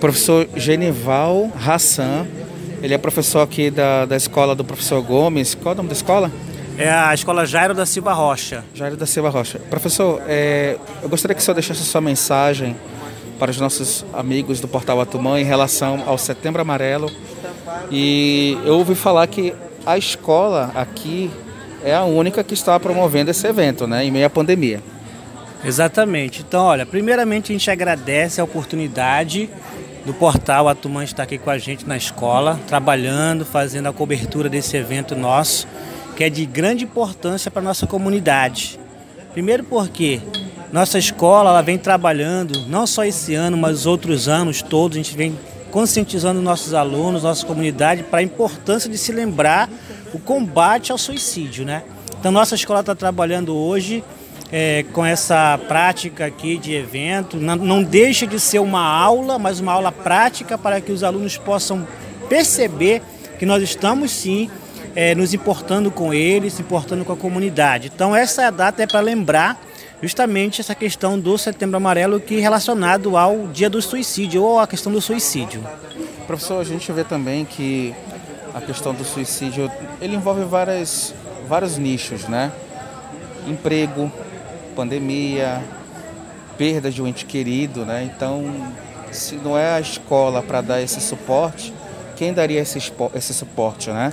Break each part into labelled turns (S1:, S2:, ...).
S1: professor Genival Hassan. Ele é professor aqui da escola do professor Gomes. Qual é o nome da escola?
S2: É a escola Jairo da Silva Rocha.
S1: Jairo da Silva Rocha. Professor, eu gostaria que o senhor deixasse sua mensagem para os nossos amigos do Portal Atumã em relação ao Setembro Amarelo. E eu ouvi falar que a escola aqui é a única que está promovendo esse evento, né, em meio à pandemia.
S2: Exatamente. Então, olha, primeiramente a gente agradece a oportunidade do Portal Atumã estar aqui com a gente na escola, trabalhando, fazendo a cobertura desse evento nosso, que é de grande importância para a nossa comunidade. Primeiro porque nossa escola ela vem trabalhando, não só esse ano, mas outros anos todos, a gente vem conscientizando nossos alunos, nossa comunidade, para a importância de se lembrar o combate ao suicídio, né? Então, nossa escola está trabalhando hoje com essa prática aqui de evento. Não deixa de ser uma aula, mas uma aula prática para que os alunos possam perceber que nós estamos sim nos importando com eles, se importando com a comunidade. Então essa data é para lembrar justamente essa questão do Setembro Amarelo que é relacionado ao dia do suicídio ou à questão do suicídio.
S1: Professor, a gente vê também que a questão do suicídio ele envolve vários nichos, né? Emprego, pandemia, perda de um ente querido, né? Então, se não é a escola para dar esse suporte, quem daria esse suporte, né?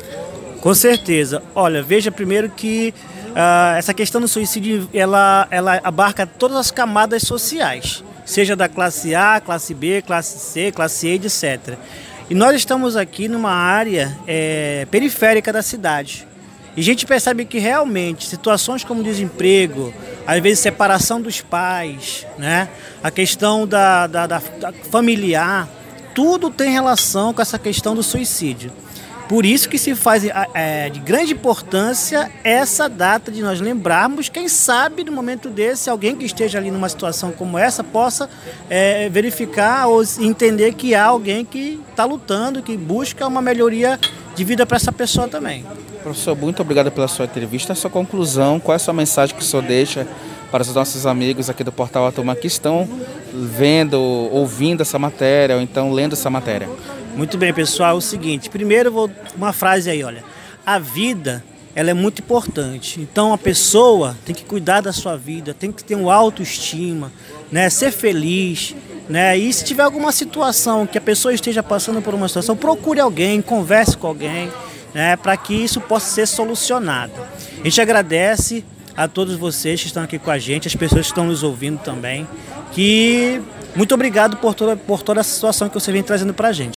S2: Com certeza. Olha, veja primeiro que essa questão do suicídio, ela abarca todas as camadas sociais, seja da classe A, classe B, classe C, classe E, etc. E nós estamos aqui numa área periférica da cidade. E a gente percebe que realmente situações como desemprego, às vezes separação dos pais, né? A questão da familiar, tudo tem relação com essa questão do suicídio. Por isso que se faz de grande importância essa data de nós lembrarmos, quem sabe no momento desse, alguém que esteja ali numa situação como essa possa verificar ou entender que há alguém que está lutando, que busca uma melhoria de vida para essa pessoa também.
S1: Professor, muito obrigado pela sua entrevista. A sua conclusão, qual é a sua mensagem que o senhor deixa para os nossos amigos aqui do Portal Atumã que estão vendo, ouvindo essa matéria ou então lendo essa matéria?
S2: Muito bem, pessoal, é o seguinte, primeiro uma frase aí, olha, a vida ela é muito importante, então a pessoa tem que cuidar da sua vida, tem que ter uma autoestima, né, ser feliz, né, e se tiver alguma situação que a pessoa esteja passando por uma situação, procure alguém, converse com alguém, né, para que isso possa ser solucionado. A gente agradece a todos vocês que estão aqui com a gente, as pessoas que estão nos ouvindo também, que muito obrigado por toda essa situação que você vem trazendo para a gente.